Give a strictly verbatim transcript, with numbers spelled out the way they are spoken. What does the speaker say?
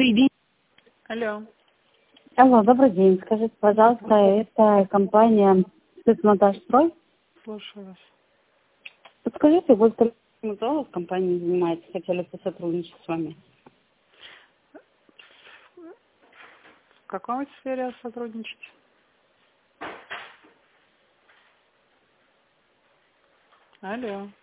Соедин... Алло. Алло, добрый день. Скажите, пожалуйста, это компания «Спецмонтажстрой». Слушаю вас. Подскажите, вот кто в компании занимается, хотели бы сотрудничать с вами. В какой сфере сотрудничать? Алло.